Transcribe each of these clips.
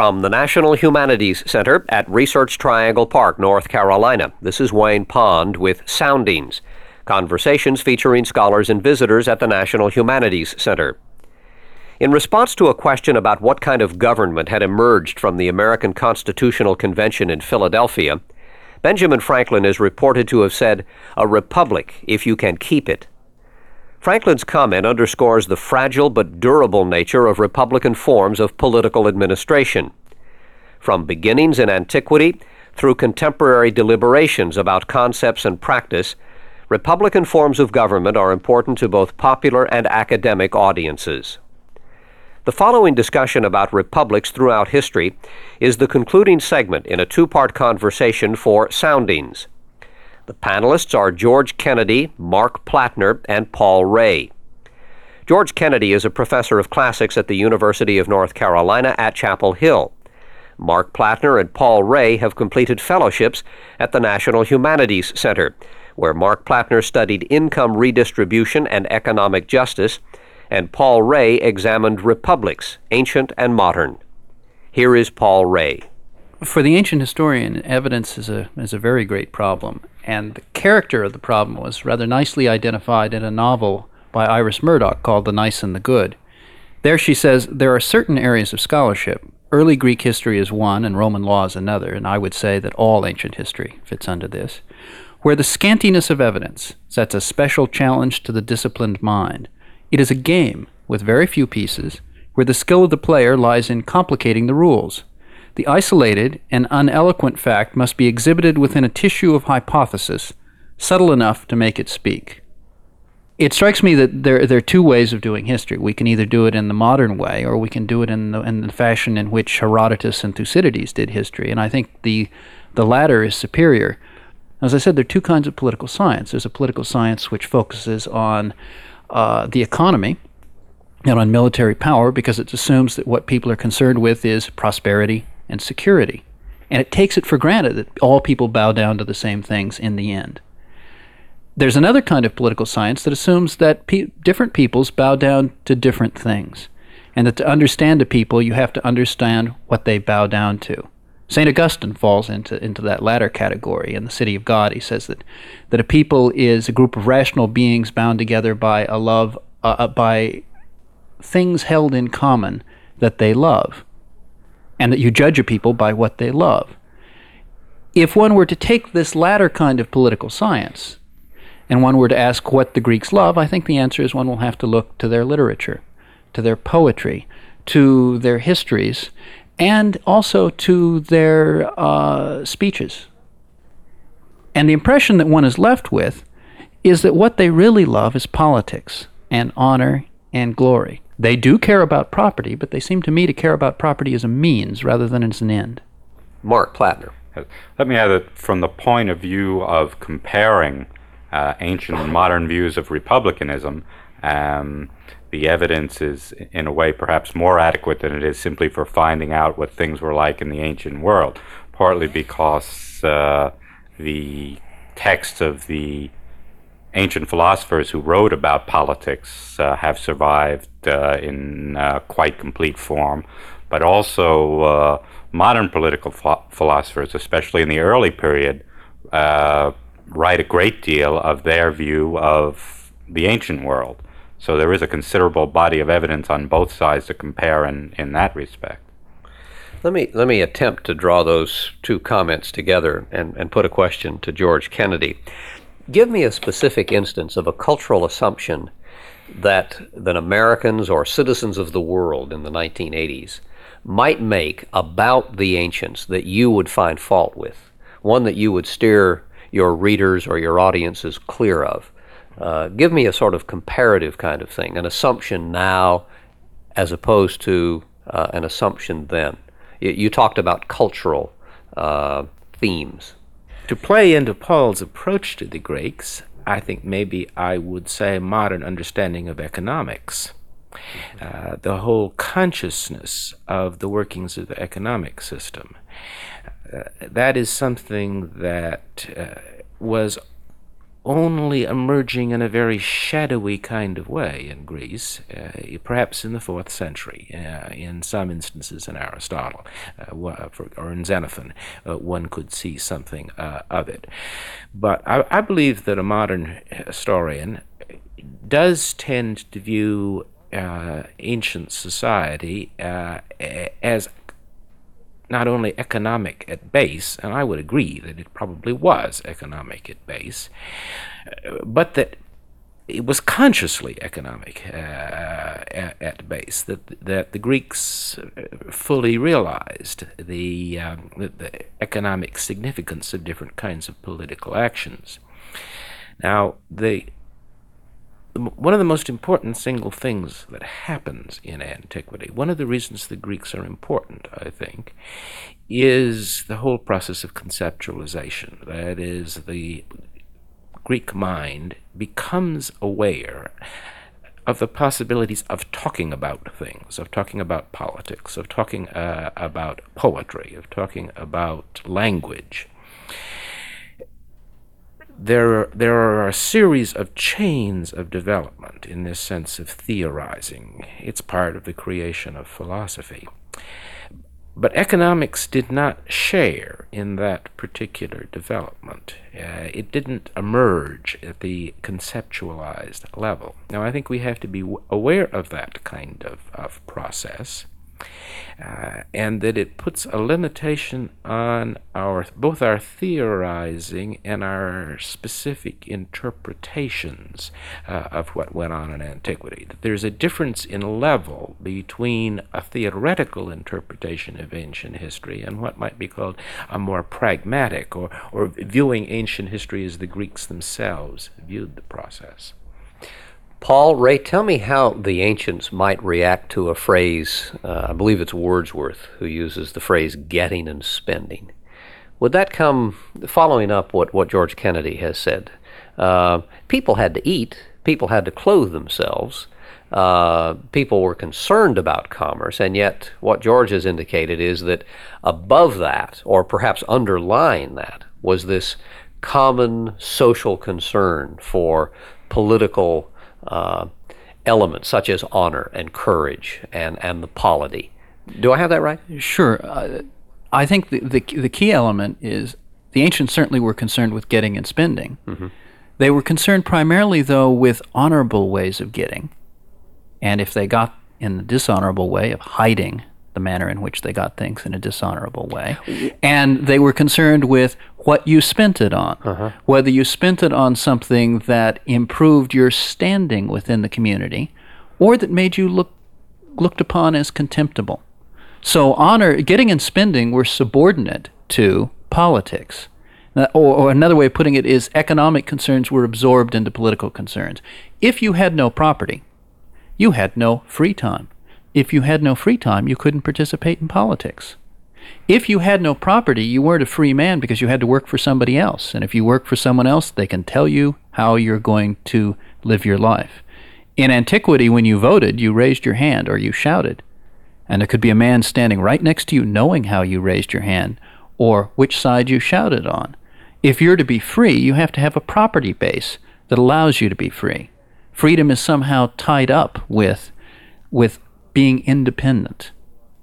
From the National Humanities Center at Research Triangle Park, North Carolina, this is Wayne Pond with Soundings, conversations featuring scholars and visitors at the National Humanities Center. In response to a question about what kind of government had emerged from the American Constitutional Convention in Philadelphia, Benjamin Franklin is reported to have said, "A republic, if you can keep it." Franklin's comment underscores the fragile but durable nature of Republican forms of political administration. From beginnings in antiquity through contemporary deliberations about concepts and practice, Republican forms of government are important to both popular and academic audiences. The following discussion about republics throughout history is the concluding segment in a two-part conversation for Soundings. The panelists are George Kennedy, Mark Plattner, and Paul Ray. George Kennedy is a professor of classics at the University of North Carolina at Chapel Hill. Mark Plattner and Paul Ray have completed fellowships at the National Humanities Center, where Mark Plattner studied income redistribution and economic justice, and Paul Ray examined republics, ancient and modern. Here is Paul Ray. For the ancient historian, evidence is a very great problem, and the character of the problem was rather nicely identified in a novel by Iris Murdoch called The Nice and the Good. There she says, there are certain areas of scholarship. Early Greek history is one and Roman law is another, and I would say that all ancient history fits under this, where the scantiness of evidence sets a special challenge to the disciplined mind. It is a game with very few pieces, where the skill of the player lies in complicating the rules. The isolated and uneloquent fact must be exhibited within a tissue of hypothesis, subtle enough to make it speak. It strikes me that there are two ways of doing history. We can either do it in the modern way, or we can do it in the fashion in which Herodotus and Thucydides did history, and I think the latter is superior. As I said, there are two kinds of political science. There's a political science which focuses on the economy and on military power, because it assumes that what people are concerned with is prosperity and security. And it takes it for granted that all people bow down to the same things in the end. There's another kind of political science that assumes that different peoples bow down to different things, and that to understand a people, you have to understand what they bow down to. St. Augustine falls into that latter category. In The City of God, he says that a people is a group of rational beings bound together by a love, by things held in common that they love, and that you judge a people by what they love. If one were to take this latter kind of political science, and one were to ask what the Greeks love, I think the answer is one will have to look to their literature, to their poetry, to their histories, and also to their speeches. And the impression that one is left with is that what they really love is politics and honor and glory. They do care about property, but they seem to me to care about property as a means rather than as an end. Mark Plattner. Let me add that from the point of view of comparing ancient and modern views of republicanism, the evidence is, in a way, perhaps more adequate than it is simply for finding out what things were like in the ancient world, partly because the texts of the ancient philosophers who wrote about politics have survived in quite complete form, but also modern political philosophers, especially in the early period, write a great deal of their view of the ancient world. So there is a considerable body of evidence on both sides to compare in that respect. Let me attempt to draw those two comments together and put a question to George Kennedy. Give me a specific instance of a cultural assumption that Americans or citizens of the world in the 1980s might make about the ancients that you would find fault with, one that you would steer your readers or your audiences clear of. Give me a sort of comparative kind of thing, an assumption now as opposed to an assumption then. You talked about cultural themes. To play into Paul's approach to the Greeks, I think maybe I would say modern understanding of economics. The whole consciousness of the workings of the economic system. That is something that was only emerging in a very shadowy kind of way in Greece, perhaps in the 4th century, in some instances in Aristotle or in Xenophon, one could see something of it. But I believe that a modern historian does tend to view ancient society as not only economic at base, and I would agree that it probably was economic at base, but that it was consciously economic at base, that the Greeks fully realized the economic significance of different kinds of political actions. Now, one of the most important single things that happens in antiquity, one of the reasons the Greeks are important, I think, is the whole process of conceptualization. That is, the Greek mind becomes aware of the possibilities of talking about things, of talking about politics, of talking about poetry, of talking about language. There are a series of chains of development in this sense of theorizing. It's part of the creation of philosophy. But economics did not share in that particular development. It didn't emerge at the conceptualized level. Now, I think we have to be aware of that kind of process, and that it puts a limitation on both our theorizing and our specific interpretations of what went on in antiquity. That there's a difference in level between a theoretical interpretation of ancient history and what might be called a more pragmatic, or viewing ancient history as the Greeks themselves viewed the process. Paul, Ray, tell me how the ancients might react to a phrase, I believe it's Wordsworth who uses the phrase getting and spending. Would that come, following up what George Kennedy has said, people had to eat, people had to clothe themselves, people were concerned about commerce, and yet what George has indicated is that above that, or perhaps underlying that, was this common social concern for political elements such as honor and courage and the polity. Do I have that right? Sure. I think the key element is the ancients certainly were concerned with getting and spending. Mm-hmm. They were concerned primarily, though, with honorable ways of getting. And if they got in the dishonorable way of hiding the manner in which they got things in a dishonorable way. And they were concerned with what you spent it on, whether you spent it on something that improved your standing within the community or that made you looked upon as contemptible. So getting and spending were subordinate to politics. Or another way of putting it is economic concerns were absorbed into political concerns. If you had no property, you had no free time. If you had no free time, you couldn't participate in politics. If you had no property, you weren't a free man because you had to work for somebody else. And if you work for someone else, they can tell you how you're going to live your life. In antiquity, when you voted, you raised your hand or you shouted. And there could be a man standing right next to you knowing how you raised your hand or which side you shouted on. If you're to be free, you have to have a property base that allows you to be free. Freedom is somehow tied up with being independent.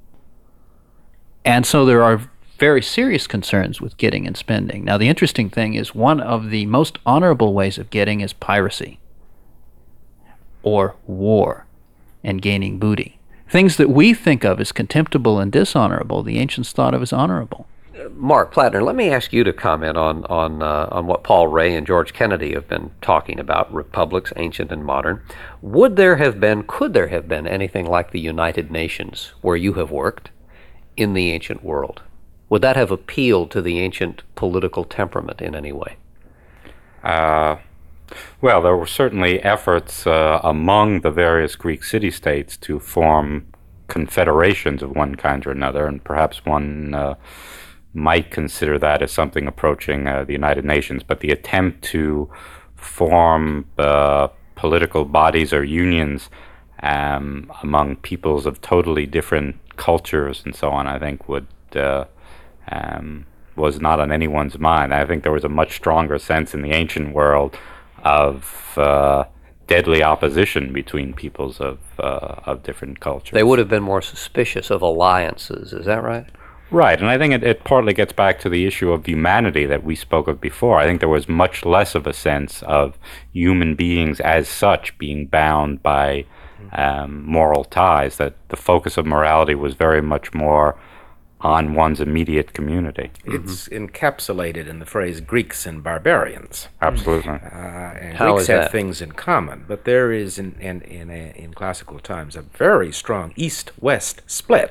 And so there are very serious concerns with getting and spending. Now, the interesting thing is one of the most honorable ways of getting is piracy or war and gaining booty. Things that we think of as contemptible and dishonorable, the ancients thought of as honorable. Mark Plattner, let me ask you to comment on what Paul Ray and George Kennedy have been talking about, republics, ancient and modern. Could there have been anything like the United Nations where you have worked in the ancient world? Would that have appealed to the ancient political temperament in any way? Well, there were certainly efforts among the various Greek city-states to form confederations of one kind or another, and perhaps one might consider that as something approaching the United Nations. But the attempt to form political bodies or unions among peoples of totally different cultures and so on, I think would was not on anyone's mind. I think there was a much stronger sense in the ancient world of deadly opposition between peoples of different cultures. They would have been more suspicious of alliances, is that right? Right, and I think it partly gets back to the issue of humanity that we spoke of before. I think there was much less of a sense of human beings as such being bound by moral ties, that the focus of morality was very much more on one's immediate community. It's encapsulated in the phrase Greeks and barbarians. Absolutely. And How Greeks is have that? things in common, but there is in classical times a very strong east-west split.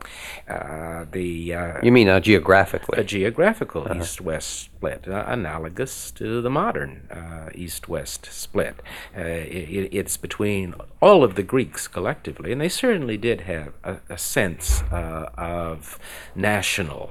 You mean geographically? A geographical east-west split, analogous to the modern east-west split. It's between all of the Greeks collectively, and they certainly did have a sense of national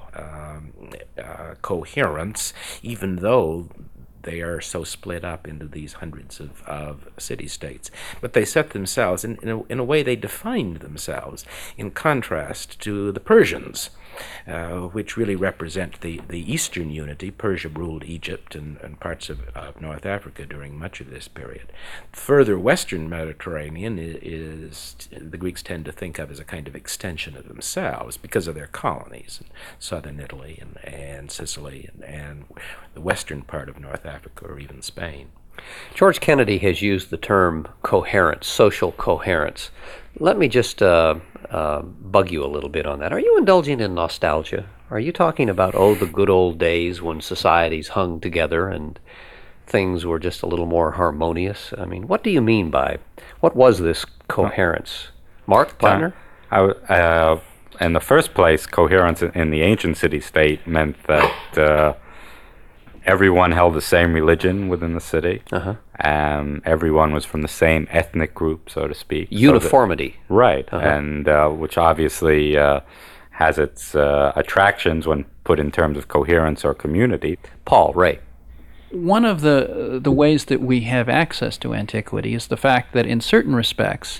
coherence, even though they are so split up into these hundreds of city-states. But they set themselves, in a way they defined themselves in contrast to the Persians, which really represent the Eastern unity. Persia ruled Egypt and parts of North Africa during much of this period. Further Western Mediterranean is the Greeks tend to think of as a kind of extension of themselves because of their colonies in southern Italy and Sicily and the western part of North Africa or even Spain. George Kennedy has used the term coherence, social coherence. Let me just bug you a little bit on that. Are you indulging in nostalgia? Are you talking about, the good old days when societies hung together and things were just a little more harmonious? I mean, what do you mean by, what was this coherence? Mark Plattner? In the first place, coherence in the ancient city-state meant that everyone held the same religion within the city. Everyone was from the same ethnic group, so to speak. Uniformity. Right, and which obviously has its attractions when put in terms of coherence or community. Paul, Ray. One of the ways that we have access to antiquity is the fact that in certain respects,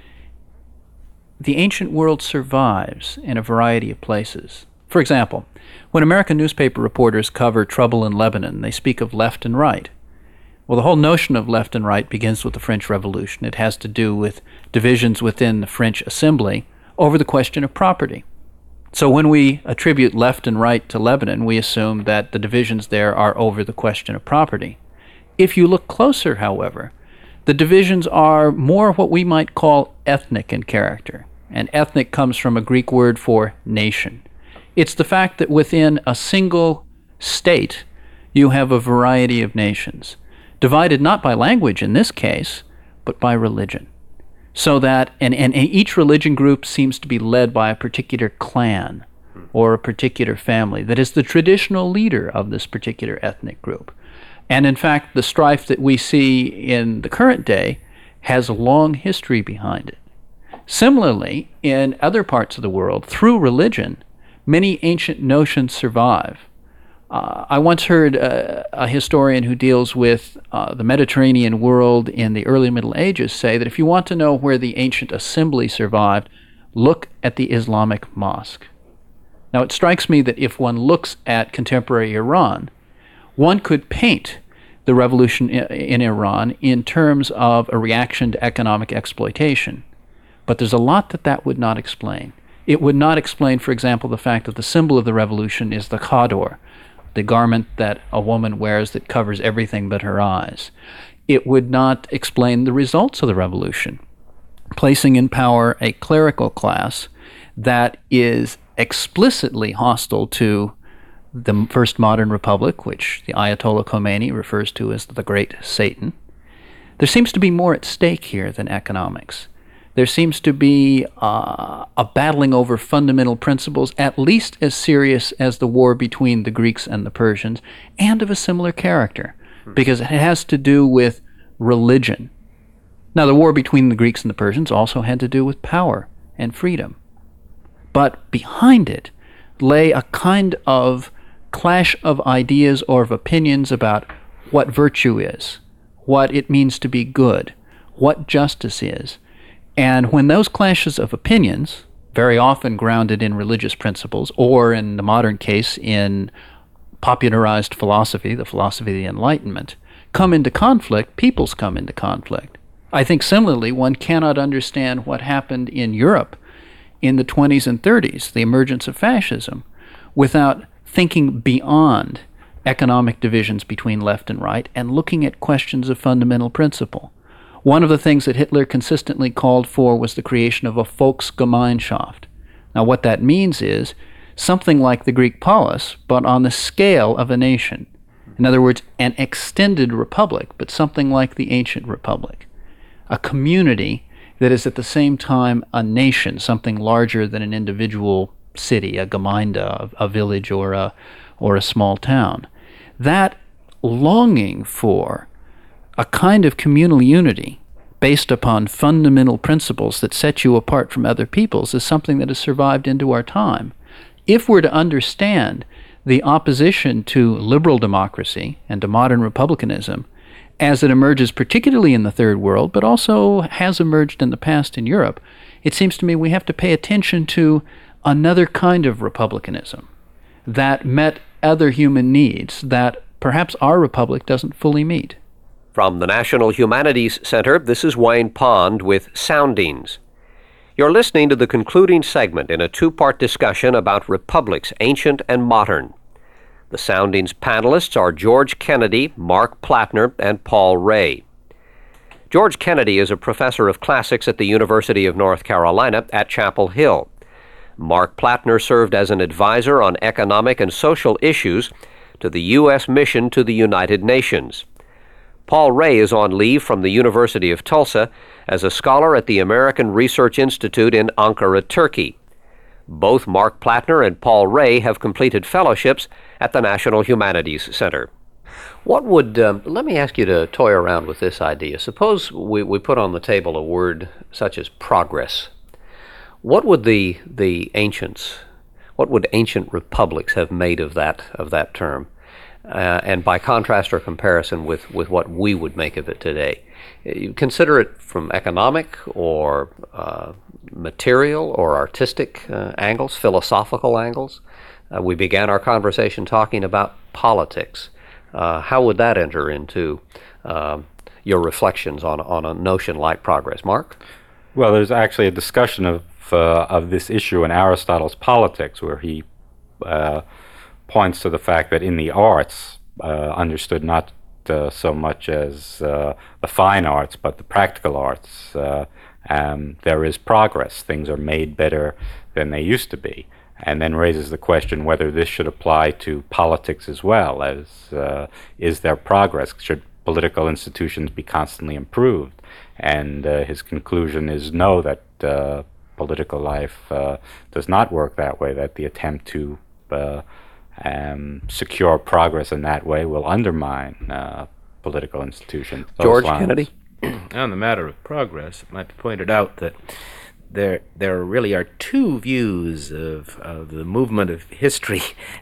the ancient world survives in a variety of places. For example, when American newspaper reporters cover trouble in Lebanon, they speak of left and right. Well, the whole notion of left and right begins with the French Revolution. It has to do with divisions within the French Assembly over the question of property. So when we attribute left and right to Lebanon, we assume that the divisions there are over the question of property. If you look closer, however, the divisions are more what we might call ethnic in character. And ethnic comes from a Greek word for nation. It's the fact that within a single state, you have a variety of nations, divided not by language in this case, but by religion. So that, and each religion group seems to be led by a particular clan or a particular family that is the traditional leader of this particular ethnic group. And in fact, the strife that we see in the current day has a long history behind it. Similarly, in other parts of the world, through religion, many ancient notions survive. I once heard a historian who deals with the Mediterranean world in the early Middle Ages say that if you want to know where the ancient assembly survived, look at the Islamic mosque. Now, it strikes me that if one looks at contemporary Iran, one could paint the revolution in Iran in terms of a reaction to economic exploitation. But there's a lot that would not explain. It would not explain, for example, the fact that the symbol of the revolution is the chador, the garment that a woman wears that covers everything but her eyes. It would not explain the results of the revolution, placing in power a clerical class that is explicitly hostile to the first modern republic, which the Ayatollah Khomeini refers to as the Great Satan. There seems to be more at stake here than economics. There seems to be a battling over fundamental principles at least as serious as the war between the Greeks and the Persians, and of a similar character, because it has to do with religion. Now, the war between the Greeks and the Persians also had to do with power and freedom. But behind it lay a kind of clash of ideas or of opinions about what virtue is, what it means to be good, what justice is. And when those clashes of opinions, very often grounded in religious principles, or in the modern case in popularized philosophy, the philosophy of the Enlightenment, come into conflict, peoples come into conflict. I think similarly, one cannot understand what happened in Europe in the 20s and 30s, the emergence of fascism, without thinking beyond economic divisions between left and right and looking at questions of fundamental principle. One of the things that Hitler consistently called for was the creation of a Volksgemeinschaft. Now, what that means is something like the Greek polis, but on the scale of a nation. In other words, an extended republic, but something like the ancient republic. A community that is at the same time a nation, something larger than an individual city, a Gemeinde, a village, or a small town. That longing for a kind of communal unity based upon fundamental principles that set you apart from other peoples is something that has survived into our time. If we're to understand the opposition to liberal democracy and to modern republicanism as it emerges particularly in the Third World, but also has emerged in the past in Europe, it seems to me we have to pay attention to another kind of republicanism that met other human needs that perhaps our republic doesn't fully meet. From the National Humanities Center, this is Wayne Pond with Soundings. You're listening to the concluding segment in a two-part discussion about republics, ancient and modern. The Soundings panelists are George Kennedy, Mark Plattner, and Paul Ray. George Kennedy is a professor of classics at the University of North Carolina at Chapel Hill. Mark Plattner served as an advisor on economic and social issues to the U.S. mission to the United Nations. Paul Ray is on leave from the University of Tulsa as a scholar at the American Research Institute in Ankara, Turkey. Both Mark Plattner and Paul Ray have completed fellowships at the National Humanities Center. What would, let me ask you to toy around with this idea. Suppose we put on the table a word such as progress. What would the ancients, what would ancient republics have made of that term? And by contrast or comparison with what we would make of it today. You consider it from economic or material or artistic angles, philosophical angles. We began our conversation talking about politics. How would that enter into your reflections on a notion like progress? Mark? Well, there's actually a discussion of this issue in Aristotle's Politics, where he points to the fact that in the arts, understood not so much as the fine arts, but the practical arts, there is progress. Things are made better than they used to be. And then raises the question whether this should apply to politics as well, as is there progress? Should political institutions be constantly improved? And his conclusion is no, that political life does not work that way, that the attempt to secure progress in that way will undermine political institutions. George Kennedy? On the matter of progress, it might be pointed out that there really are two views of the movement of history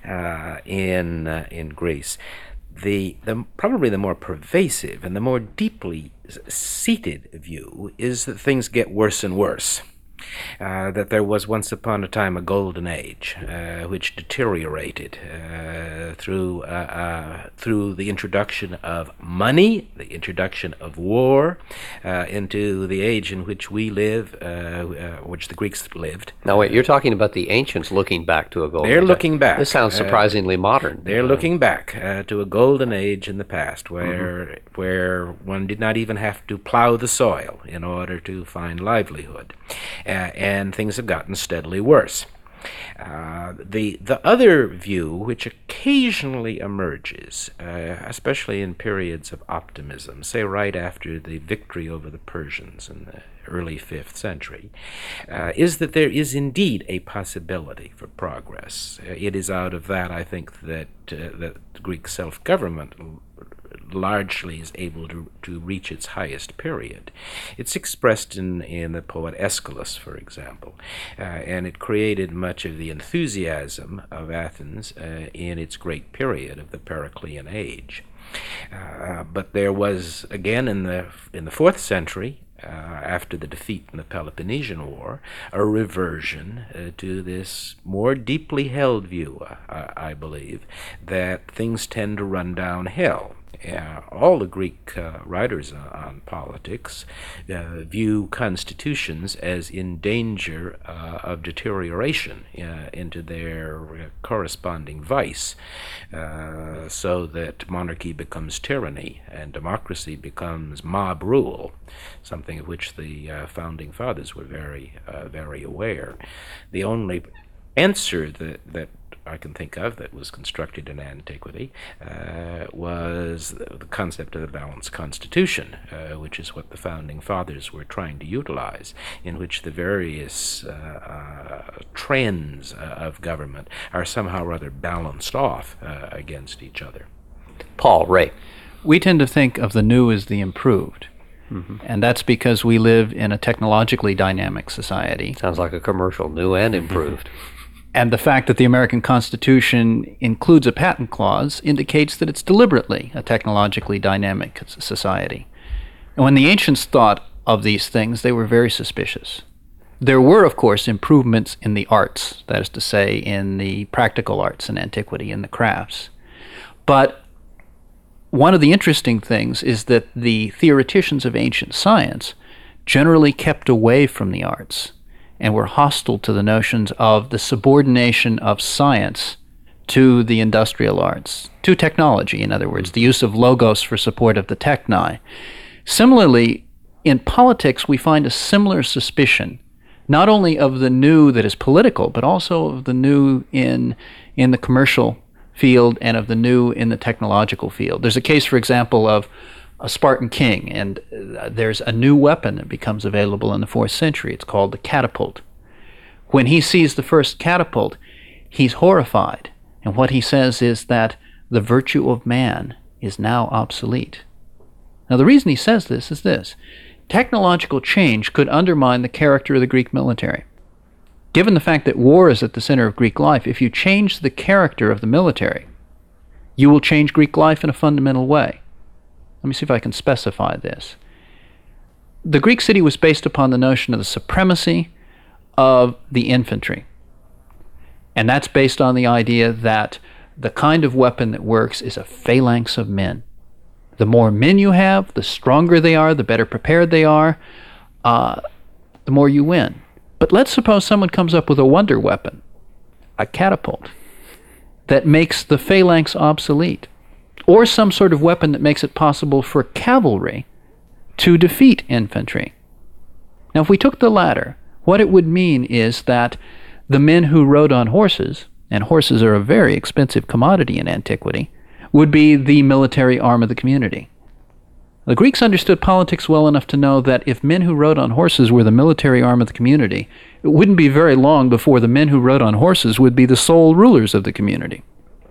in Greece. The probably the more pervasive and the more deeply seated view is that things get worse and worse. That there was once upon a time a golden age which deteriorated through the introduction of money, the introduction of war, into the age in which we live, which the Greeks lived. Now wait, you're talking about the ancients looking back to a golden age. They're looking back. This sounds surprisingly modern. They're looking back to a golden age in the past where one did not even have to plow the soil in order to find livelihood. And things have gotten steadily worse. The other view, which occasionally emerges, especially in periods of optimism, say right after the victory over the Persians in the early 5th century, is that there is indeed a possibility for progress. It is out of that, I think, that the Greek self-government largely is able to reach its highest period. It's expressed in the poet Aeschylus, for example, and it created much of the enthusiasm of Athens in its great period of the Periclean age. But there was, again, in the 4th century, after the defeat in the Peloponnesian War, a reversion to this more deeply held view, I believe, that things tend to run downhill. All the Greek writers on politics view constitutions as in danger of deterioration into their corresponding vice, so that monarchy becomes tyranny and democracy becomes mob rule, something of which the founding fathers were very aware. The only answer that I can think of that was constructed in antiquity was the concept of a balanced constitution, which is what the founding fathers were trying to utilize, in which the various trends of government are somehow rather balanced off against each other. Paul, Ray. We tend to think of the new as the improved. And that's because we live in a technologically dynamic society. Sounds like a commercial, new and improved. And the fact that the American Constitution includes a patent clause indicates that it's deliberately a technologically dynamic society. And when the ancients thought of these things, they were very suspicious. There were, of course, improvements in the arts, that is to say, in the practical arts in antiquity, in the crafts. But one of the interesting things is that the theoreticians of ancient science generally kept away from the arts and were hostile to the notions of the subordination of science to the industrial arts, to technology, in other words, the use of logos for support of the techni. Similarly, in politics, we find a similar suspicion, not only of the new that is political, but also of the new in the commercial field and of the new in the technological field. There's a case, for example, of a Spartan king, and there's a new weapon that becomes available in the 4th century. It's called the catapult. When he sees the first catapult, he's horrified, and what he says is that the virtue of man is now obsolete. Now, the reason he says this is this. Technological change could undermine the character of the Greek military. Given the fact that war is at the center of Greek life, if you change the character of the military, you will change Greek life in a fundamental way. Let me see if I can specify this. The Greek city was based upon the notion of the supremacy of the infantry. And that's based on the idea that the kind of weapon that works is a phalanx of men. The more men you have, the stronger they are, the better prepared they are, the more you win. But let's suppose someone comes up with a wonder weapon, a catapult, that makes the phalanx obsolete, or some sort of weapon that makes it possible for cavalry to defeat infantry. Now, if we took the latter, what it would mean is that the men who rode on horses, and horses are a very expensive commodity in antiquity, would be the military arm of the community. The Greeks understood politics well enough to know that if men who rode on horses were the military arm of the community, it wouldn't be very long before the men who rode on horses would be the sole rulers of the community.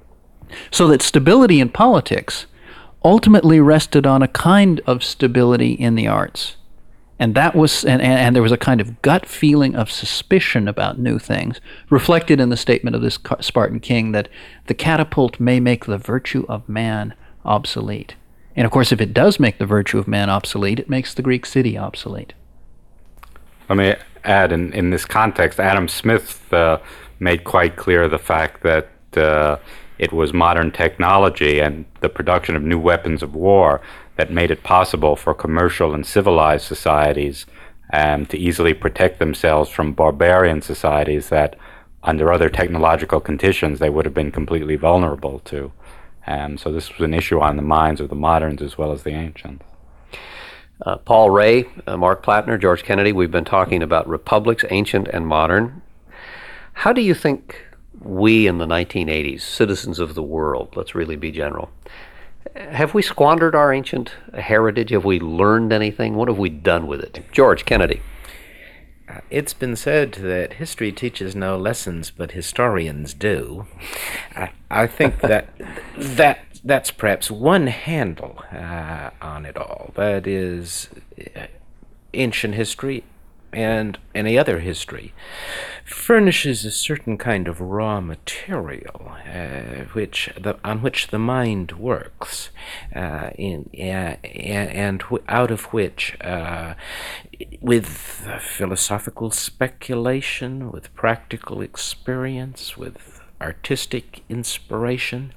So that stability in politics ultimately rested on a kind of stability in the arts. And that was, and there was a kind of gut feeling of suspicion about new things, reflected in the statement of this Spartan king that the catapult may make the virtue of man obsolete. And of course, if it does make the virtue of man obsolete, it makes the Greek city obsolete. Let me add, in this context, Adam Smith made quite clear the fact that it was modern technology and the production of new weapons of war that made it possible for commercial and civilized societies to easily protect themselves from barbarian societies that, under other technological conditions, they would have been completely vulnerable to. So this was an issue on the minds of the moderns as well as the ancients. Paul, Ray, Mark Plattner, George Kennedy, we've been talking about republics, ancient and modern. How do you think we in the 1980s, citizens of the world, let's really be general, have we squandered our ancient heritage? Have we learned anything? What have we done with it? George Kennedy. It's been said that history teaches no lessons, but historians do. I think that's perhaps one handle on it all. That is, ancient history and any other history, furnishes a certain kind of raw material on which the mind works, out of which, with philosophical speculation, with practical experience, with artistic inspiration,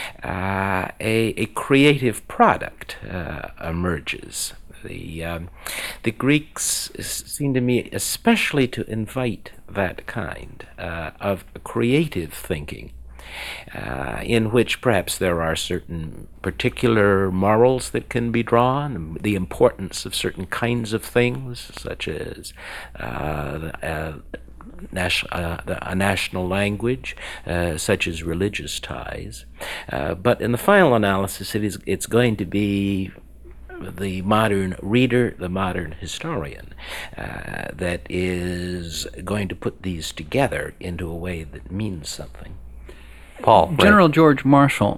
a creative product emerges. The Greeks seem to me especially to invite that kind of creative thinking, in which perhaps there are certain particular morals that can be drawn, the importance of certain kinds of things, such as a national language, such as religious ties. But in the final analysis, it's going to be the modern reader, the modern historian, that is going to put these together into a way that means something. Paul. General George Marshall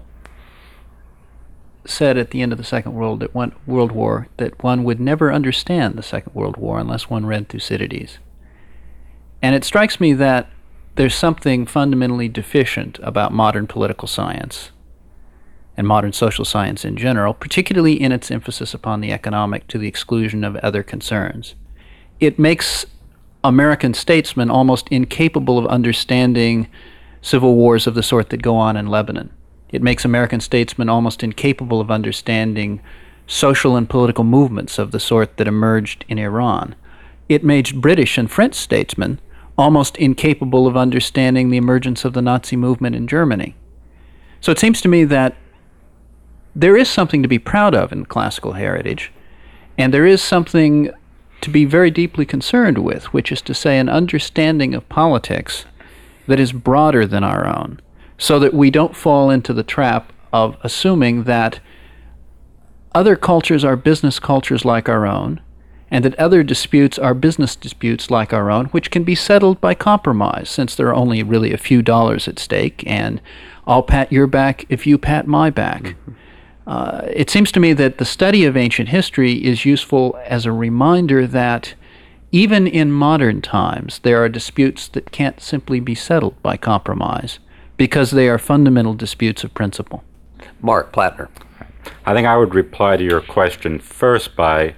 said at the end of the Second World War that one would never understand the Second World War unless one read Thucydides. And it strikes me that there's something fundamentally deficient about modern political science and modern social science in general, particularly in its emphasis upon the economic to the exclusion of other concerns. It makes American statesmen almost incapable of understanding civil wars of the sort that go on in Lebanon. It makes American statesmen almost incapable of understanding social and political movements of the sort that emerged in Iran. It made British and French statesmen almost incapable of understanding the emergence of the Nazi movement in Germany. So it seems to me that there is something to be proud of in classical heritage, and there is something to be very deeply concerned with, which is to say an understanding of politics that is broader than our own, so that we don't fall into the trap of assuming that other cultures are business cultures like our own, and that other disputes are business disputes like our own, which can be settled by compromise, since there are only really a few dollars at stake, and I'll pat your back if you pat my back. Mm-hmm. It seems to me that the study of ancient history is useful as a reminder that even in modern times, there are disputes that can't simply be settled by compromise because they are fundamental disputes of principle. Mark Plattner. I think I would reply to your question first by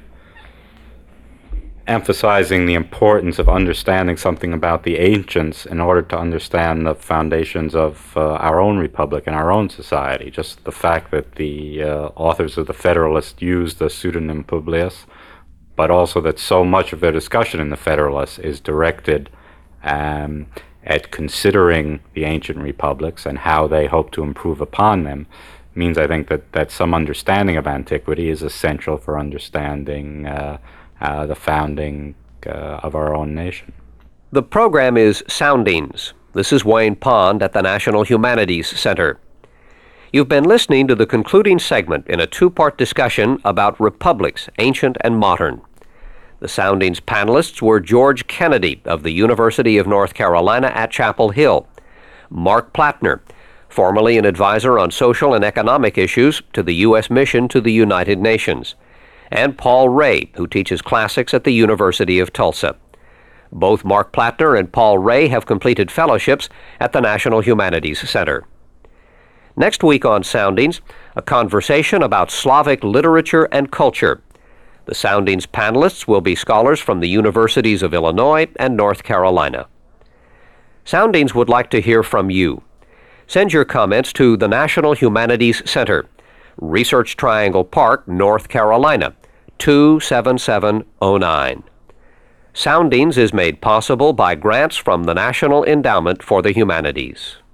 emphasizing the importance of understanding something about the ancients in order to understand the foundations of our own republic and our own society. Just the fact that the authors of the Federalist used the pseudonym Publius, but also that so much of their discussion in the Federalist is directed at considering the ancient republics and how they hope to improve upon them, means I think that some understanding of antiquity is essential for understanding the founding of our own nation. The program is Soundings. This is Wayne Pond at the National Humanities Center. You've been listening to the concluding segment in a two-part discussion about republics, ancient and modern. The Soundings panelists were George Kennedy of the University of North Carolina at Chapel Hill, Mark Plattner, formerly an advisor on social and economic issues to the U.S. Mission to the United Nations, and Paul Ray, who teaches classics at the University of Tulsa. Both Mark Plattner and Paul Ray have completed fellowships at the National Humanities Center. Next week on Soundings, a conversation about Slavic literature and culture. The Soundings panelists will be scholars from the universities of Illinois and North Carolina. Soundings would like to hear from you. Send your comments to the National Humanities Center, Research Triangle Park, North Carolina, 27709. Soundings is made possible by grants from the National Endowment for the Humanities.